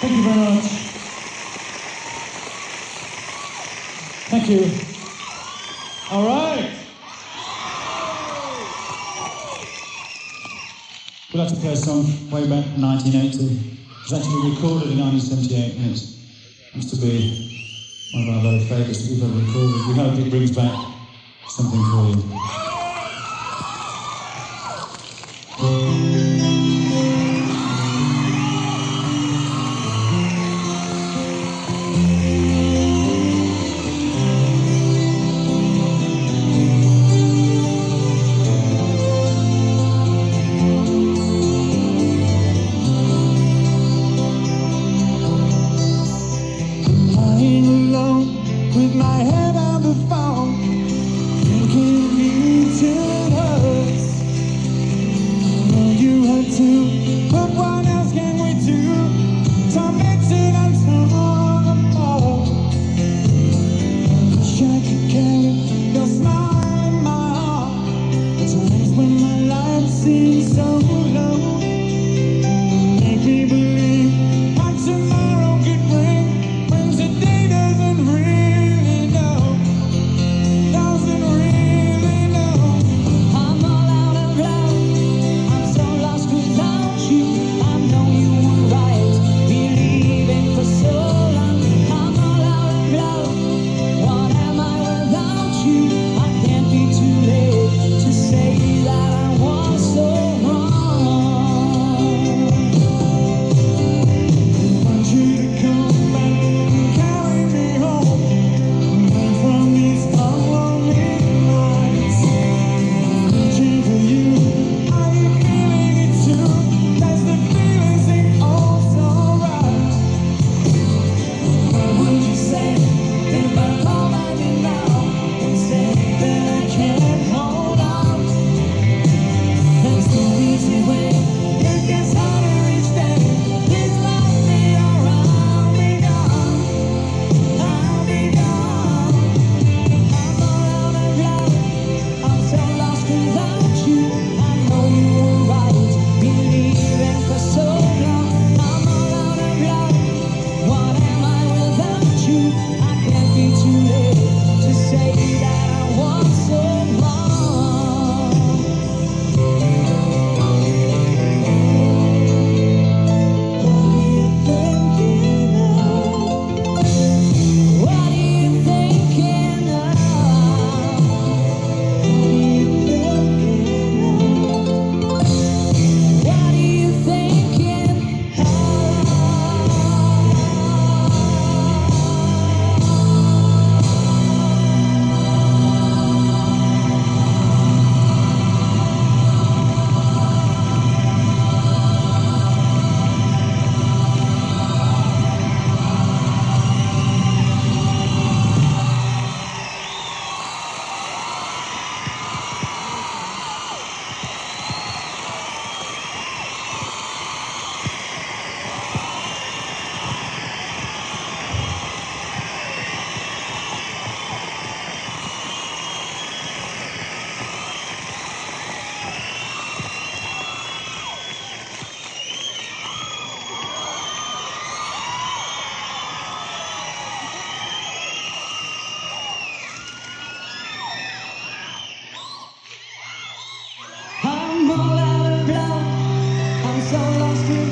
Thank you very much. Thank you. All right. We'd like to play a song way back in 1980. It was actually recorded in 1978 and it used to be one of our very favourites that we've ever recorded. We hope it brings back something for you. With my head on the phone, thinking you did us. You had to, but what else can we do to mix it unsolvable? Wish I could carry your smile in my heart. At times when my life seems so low, make me believe what tomorrow could bring when today doesn't ring. I'm all out of love, I'm so lost.